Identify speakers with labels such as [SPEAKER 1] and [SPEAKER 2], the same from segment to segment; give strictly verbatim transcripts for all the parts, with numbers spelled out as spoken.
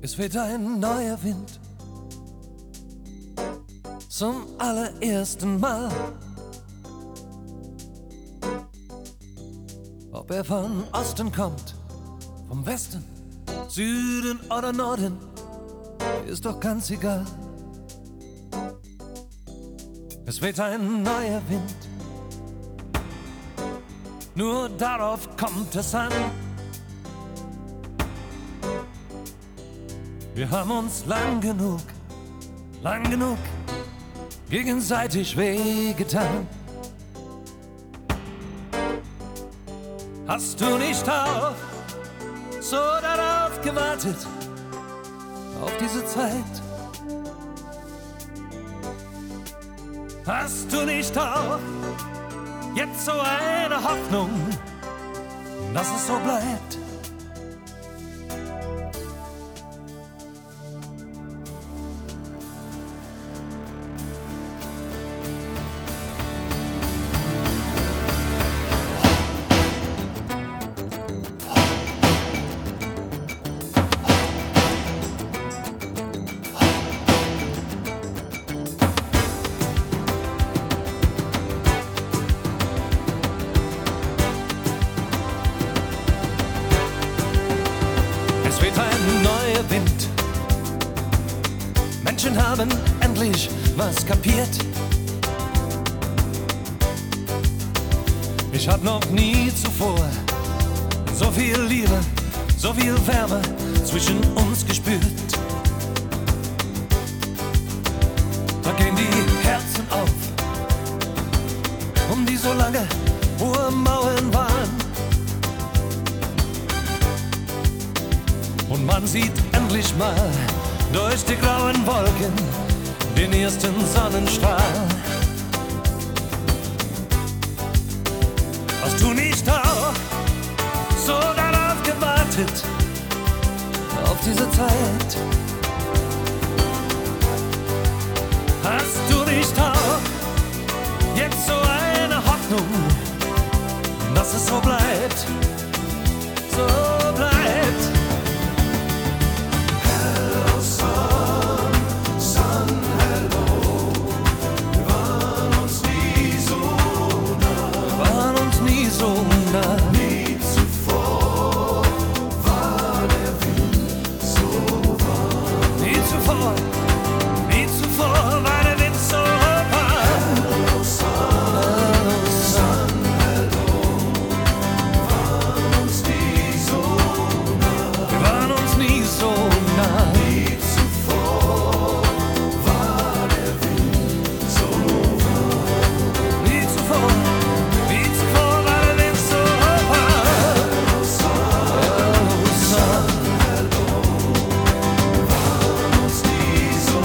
[SPEAKER 1] Es weht ein neuer Wind zum allerersten Mal. Ob er von Osten kommt, vom Westen, Süden oder Norden, ist doch ganz egal. Es weht ein neuer Wind, nur darauf kommt es an. Wir haben uns lang genug, lang genug gegenseitig wehgetan. Hast du nicht auch so darauf gewartet, auf diese Zeit? Hast du nicht auch jetzt so eine Hoffnung, dass es so bleibt? Es weht ein neuer Wind. Menschen haben endlich was kapiert. Ich hab noch nie zuvor so viel Liebe, so viel Wärme zwischen uns gespürt. Da gehen die Herzen auf, um die so lange hohe Mauern waren. Und man sieht endlich mal durch die grauen Wolken den ersten Sonnenstrahl. Hast du nicht auch so darauf gewartet, auf diese Zeit? Hast du nicht auch jetzt so eine Hoffnung, dass es so bleibt, so bleibt?
[SPEAKER 2] Nie zuvor war der Wind so warm.
[SPEAKER 1] Nie zuvor, nie zuvor war der Wind so warm.
[SPEAKER 2] Hello Sun, hello Sun, hello. Waren uns nie so nah.
[SPEAKER 1] Wir waren uns nie so nah.
[SPEAKER 2] Nie zuvor war der Wind so warm.
[SPEAKER 1] Nie zuvor, nie zuvor war der Wind so warm.
[SPEAKER 2] Hello Sun,
[SPEAKER 1] Sun,
[SPEAKER 2] hello. Waren uns nie so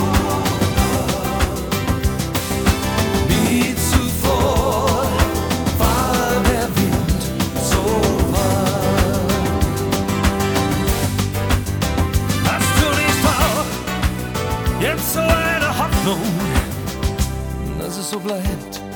[SPEAKER 1] nie zuvor war der Wind so warm. Hast du nicht auch jetzt so eine Hoffnung, dass es so bleibt?